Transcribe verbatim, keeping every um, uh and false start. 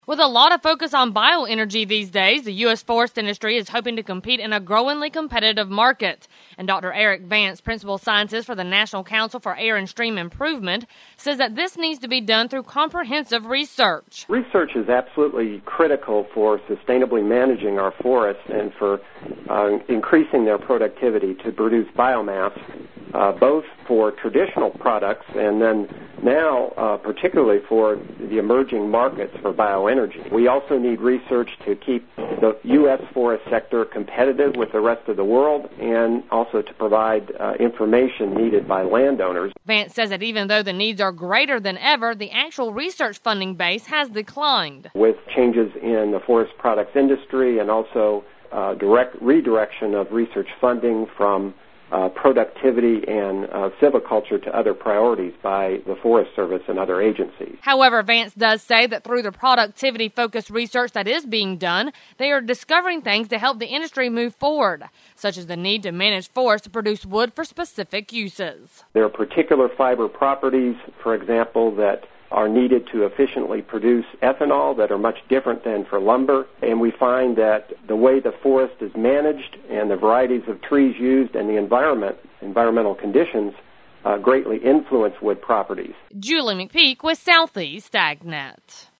With a lot of focus on bioenergy these days, the U S forest industry is hoping to compete in a growingly competitive market. And Doctor Eric Vance, principal scientist for the National Council for Air and Stream Improvement, says that this needs to be done through comprehensive research. Research is absolutely critical for sustainably managing our forests and for uh, increasing their productivity to produce biomass, uh, both for traditional products and then now uh, particularly for the emerging markets for bioenergy. We also need research to keep the U S forest sector competitive with the rest of the world and also to provide uh, information needed by landowners. Vance says that even though the needs are greater than ever, the actual research funding base has declined. With changes in the forest products industry and also uh, direct redirection of research funding from Uh, productivity and uh, silviculture to other priorities by the Forest Service and other agencies. However, Vance does say that through the productivity-focused research that is being done, they are discovering things to help the industry move forward, such as the need to manage forests to produce wood for specific uses. There are particular fiber properties, for example, that are needed to efficiently produce ethanol that are much different than for lumber. And we find that the way the forest is managed and the varieties of trees used and the environment, environmental conditions, uh, greatly influence wood properties. Julie McPeak with Southeast AgNet.